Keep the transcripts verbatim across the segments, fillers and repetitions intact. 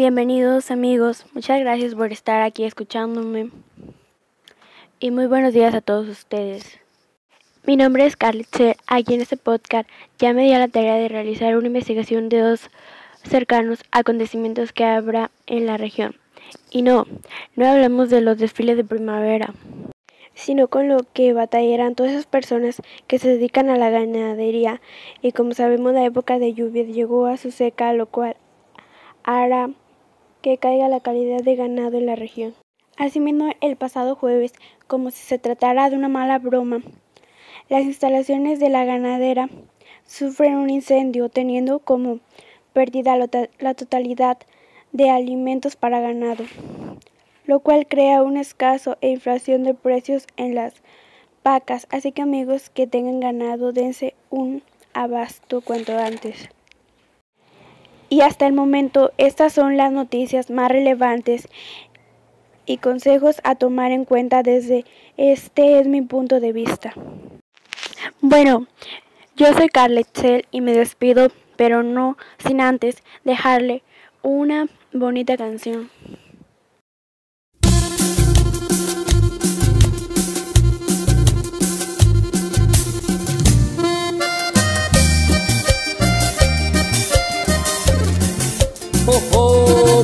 Bienvenidos amigos, muchas gracias por estar aquí escuchándome y muy buenos días a todos ustedes. Mi nombre es Carlitzer. Aquí en este podcast ya me di a la tarea de realizar una investigación de dos cercanos acontecimientos que habrá en la región. Y no, no hablamos de los desfiles de primavera, sino con lo que batallarán todas esas personas que se dedican a la ganadería y como sabemos la época de lluvias llegó a su seca, lo cual hará que caiga la calidad de ganado en la región. Asimismo, el pasado jueves, como si se tratara de una mala broma, las instalaciones de la ganadera sufren un incendio, teniendo como pérdida la totalidad de alimentos para ganado, lo cual crea un escaso e inflación de precios en las vacas. Así que amigos que tengan ganado, dense un abasto cuanto antes. Y hasta el momento, estas son las noticias más relevantes y consejos a tomar en cuenta desde este es mi punto de vista. Bueno, yo soy Carlitzer y me despido, pero no sin antes dejarle una bonita canción. Opa.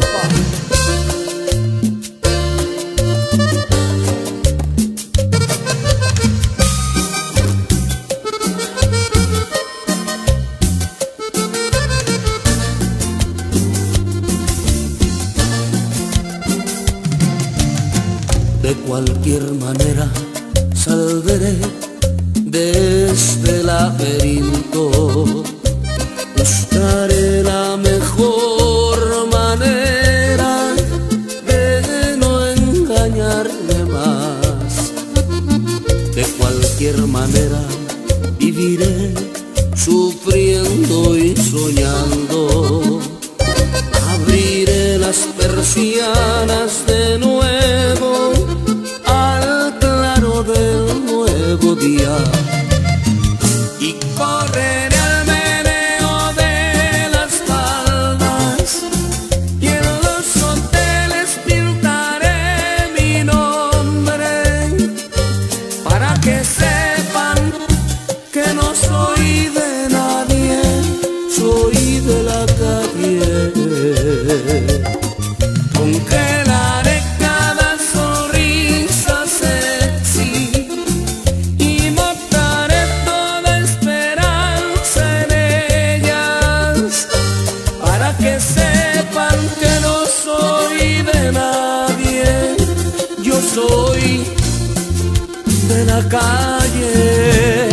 De cualquier manera saldré de este laberinto, buscaré la mejor manera de no engañarme más. De cualquier manera viviré sufriendo y soñando. Abriré las persianas de nuevo al claro del nuevo día y correré al meneo de las faldas y en los hoteles pintaré mi nombre para que sepan que no soy de nadie, soy de la calle. Congelaré cada sonrisa sexy y mataré toda esperanza en ellas para que sepan que no soy de nadie, yo soy de la calle.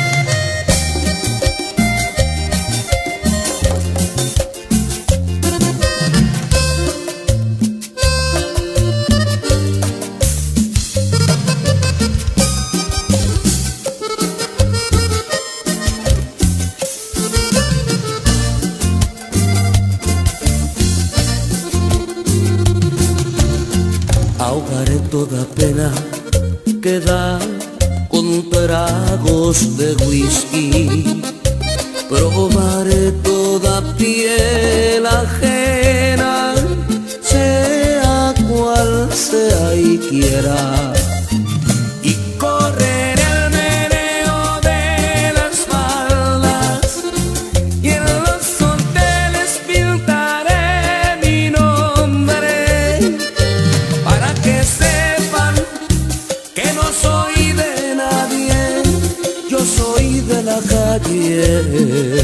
Ahogaré toda pena que da con tragos de whisky. Probaré toda piel ajena, sea cual sea y quiera. Y correré al meneo de las faldas y en los hoteles pintaré mi nombre para que sepan que no soy de nadie, yo soy de la calle.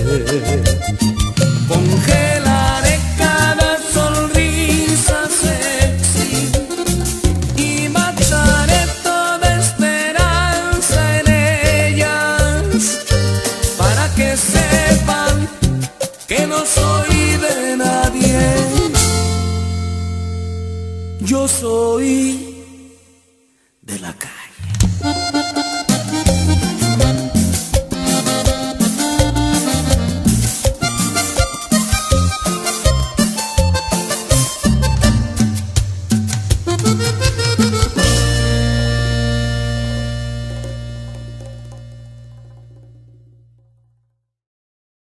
Congelaré cada sonrisa sexy y mataré toda esperanza en ellas para que sepan que no soy de nadie, yo soy